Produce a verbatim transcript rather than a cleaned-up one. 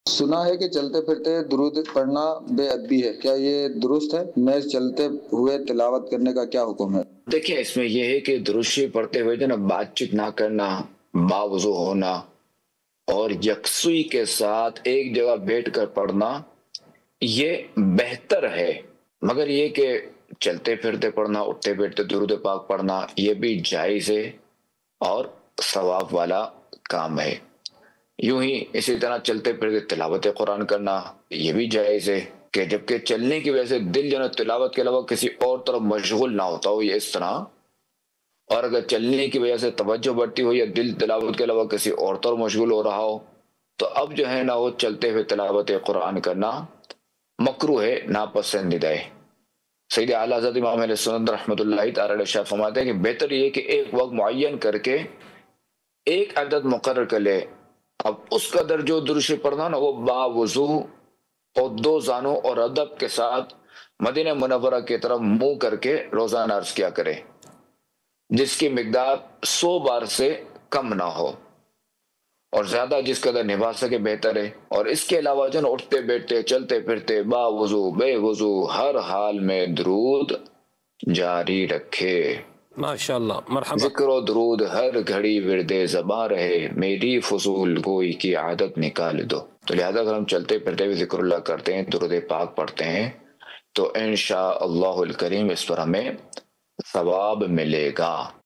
سنا ہے کہ چلتے پھرتے درود پڑھنا بے ادبی ہے، کیا یہ درست ہے؟ میں چلتے ہوئے تلاوت کرنے کا کیا حکم ہے؟ دیکھیں، اس میں یہ ہے کہ درود شریف پڑھتے ہوئے جو نا بات چیت نہ کرنا، باوضو ہونا اور یکسوئی کے ساتھ ایک جگہ بیٹھ کر پڑھنا یہ بہتر ہے، مگر یہ کہ چلتے پھرتے پڑھنا، اٹھتے بیٹھتے درود پاک پڑھنا یہ بھی جائز ہے اور ثواب والا کام ہے۔ یوں ہی اسی طرح چلتے پھرتے تلاوت قرآن کرنا یہ بھی جائز ہے، کہ جبکہ چلنے کی وجہ سے دل جو ہے تلاوت کے علاوہ کسی اور طرف مشغول نہ ہوتا ہو، یہ اس طرح، اور اگر چلنے کی وجہ سے توجہ بڑھتی ہو یا دل تلاوت کے علاوہ کسی اور طرف مشغول ہو رہا ہو، تو اب جو ہے نا وہ چلتے ہوئے تلاوت قرآن کرنا مکروہ ہے، ناپسندیدہ ہے۔ سید اعلیٰ حضرت امام اہل سنت رحمۃ اللہ تعالی علیہ شاہ فرماتے ہیں کہ بہتر یہ کہ ایک وقت معین کر کے ایک عدد مقرر کر لے، اب اس قدر جو درود شریف پڑھنا نا وہ باوضو اور دو زانوں اور ادب کے ساتھ مدینہ منورہ کی طرف منہ کر کے روزانہ عرض کیا کرے، جس کی مقدار سو بار سے کم نہ ہو، اور زیادہ جس قدر نبھا سکے بہتر ہے۔ اور اس کے علاوہ جو اٹھتے بیٹھتے چلتے پھرتے با وضو بے وضو ہر حال میں درود جاری رکھے۔ ماشاءاللہ، مرحبا۔ ذکر و درود ہر گھڑی ورد زباں رہے، میری فضول گوئی کی عادت نکال دو۔ تو لہذا اگر ہم چلتے پھرتے بھی ذکر اللہ کرتے ہیں، درود پاک پڑھتے ہیں، تو انشاءاللہ الکریم اس پر ہمیں ثواب ملے گا۔